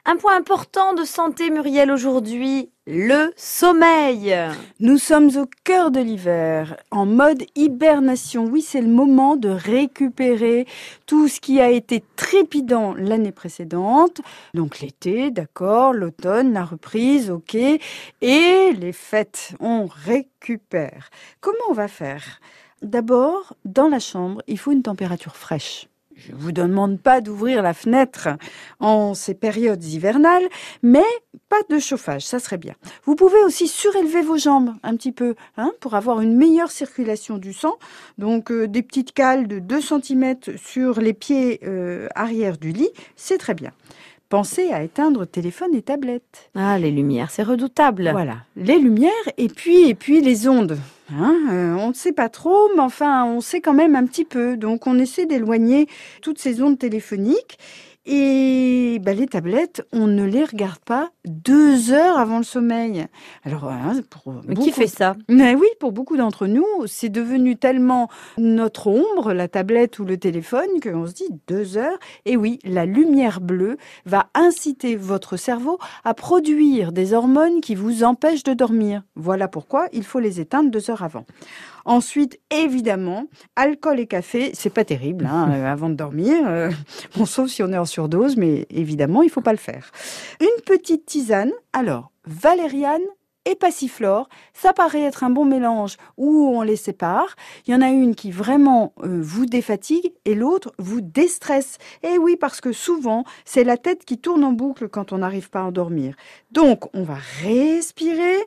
Un point important de santé, Muriel, aujourd'hui, le sommeil. Nous sommes au cœur de l'hiver, en mode hibernation. Oui, c'est le moment de récupérer tout ce qui a été trépidant l'année précédente. Donc l'été, d'accord, l'automne, la reprise, ok. Et les fêtes, on récupère. Comment on va faire ? D'abord, dans la chambre, il faut une température fraîche. Je ne vous demande pas d'ouvrir la fenêtre en ces périodes hivernales, mais pas de chauffage, ça serait bien. Vous pouvez aussi surélever vos jambes un petit peu pour avoir une meilleure circulation du sang. Donc des petites cales de 2 cm sur les pieds arrière du lit, c'est très bien. Pensez à éteindre téléphone et tablette. Ah, les lumières, c'est redoutable. Voilà, les lumières et puis les ondes. On ne sait pas trop, mais enfin, on sait quand même un petit peu. Donc, on essaie d'éloigner toutes ces ondes téléphoniques. Et les tablettes, on ne les regarde pas 2 heures avant le sommeil. Alors, Mais qui fait ça ? Mais oui, pour beaucoup d'entre nous, c'est devenu tellement notre ombre, la tablette ou le téléphone, qu'on se dit 2 heures. Et oui, la lumière bleue va inciter votre cerveau à produire des hormones qui vous empêchent de dormir. Voilà pourquoi il faut les éteindre 2 heures avant. Ensuite, évidemment, alcool et café, c'est pas terrible avant de dormir, sauf si on est en surdose, mais évidemment, il faut pas le faire. Une petite tisane, alors valériane et passiflore, ça paraît être un bon mélange où on les sépare. Il y en a une qui vraiment vous défatigue et l'autre vous déstresse. Et oui, parce que souvent, c'est la tête qui tourne en boucle quand on n'arrive pas à endormir. Donc, on va respirer.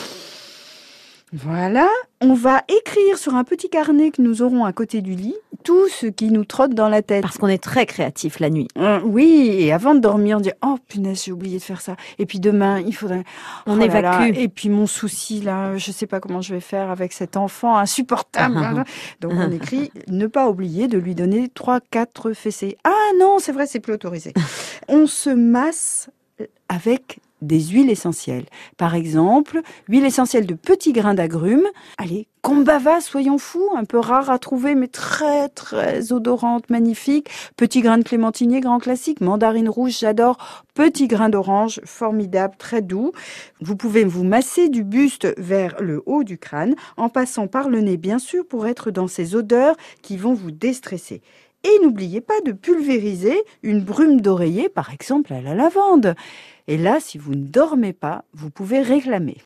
Voilà, on va écrire sur un petit carnet que nous aurons à côté du lit tout ce qui nous trotte dans la tête. Parce qu'on est très créatif la nuit. Oui, et avant de dormir, on dit « Oh punaise, j'ai oublié de faire ça. Et puis demain, il faudrait... » On évacue. Et puis mon souci, là, je sais pas comment je vais faire avec cet enfant insupportable. Donc on écrit « Ne pas oublier de lui donner 3-4 fessées. » Ah non, c'est vrai, c'est plus autorisé. On se masse avec des huiles essentielles. Par exemple, huile essentielle de petits grains d'agrumes. Allez, Combava, soyons fous, un peu rare à trouver, mais très, très odorante, magnifique. Petits grains de clémentinier, grand classique. Mandarine rouge, j'adore. Petits grains d'orange, formidable, très doux. Vous pouvez vous masser du buste vers le haut du crâne, en passant par le nez, bien sûr, pour être dans ces odeurs qui vont vous déstresser. Et n'oubliez pas de pulvériser une brume d'oreiller, par exemple à la lavande. Et là, si vous ne dormez pas, vous pouvez réclamer.